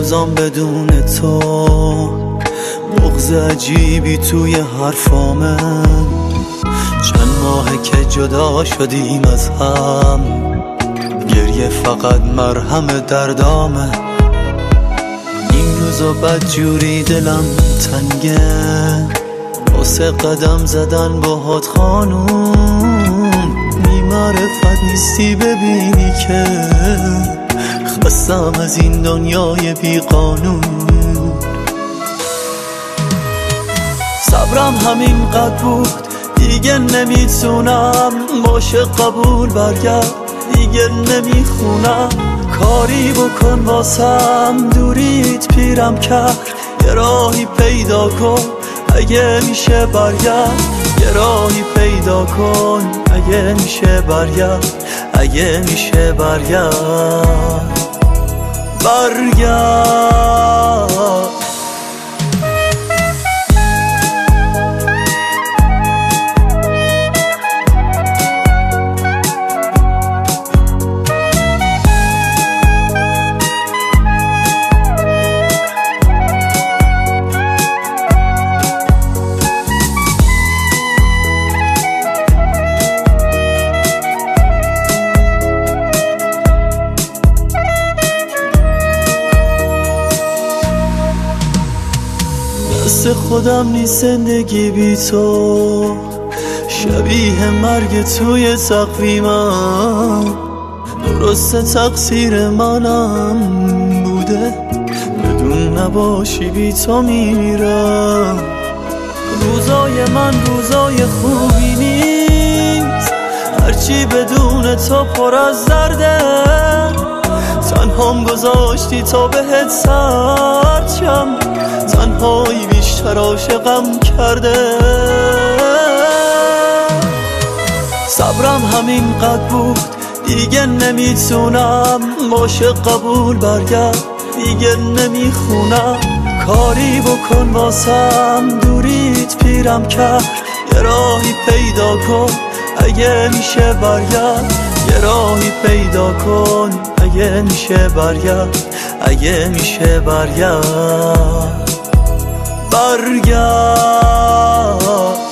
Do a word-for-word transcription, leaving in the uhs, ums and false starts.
روزام بدون تو، بغض عجیبی توی حرفامه. چند ماهه که جدا شدیم از هم، گریه فقط مرهم دردامه. این روزا بدجوری دلم تنگه، واسه قدم زدن باهات خانوم. بی معرفت نیستی ببینی که خستم از این دنیای بی قانون. صبرم همین قد بود، دیگه نمیتونم. باشه قبول برگرد، دیگه نمیخونم. کاری بکن واسم، دوریت پیرم کرد. یه راهی پیدا کن اگه میشه برگرد، یه راهی پیدا کن اگه میشه برگرد، اگه میشه برگرد برگرد. دست خودم نیست زندگی بی تو، شبیه مرگ توی تقویمم. درسته تقصیر منم بوده، بدون نباشی بی تو میمیرم. روزای من روزای خوبی نیست، هرچی بدون تو پر از درده. تنهام گذاشتی تا بهت سرچم، تنهایی بیشتر عاشقم کرده. صبرم همین قد بود، دیگه نمیتونم. باشه قبول برگرد، دیگه نمیخونم. کاری بکن واسم، دوریت پیرم کرد. یه راهی پیدا کن اگه میشه برگرد، یه راهی پیدا کن اگه میشه برگرد، اگه میشه برگرد برگرد.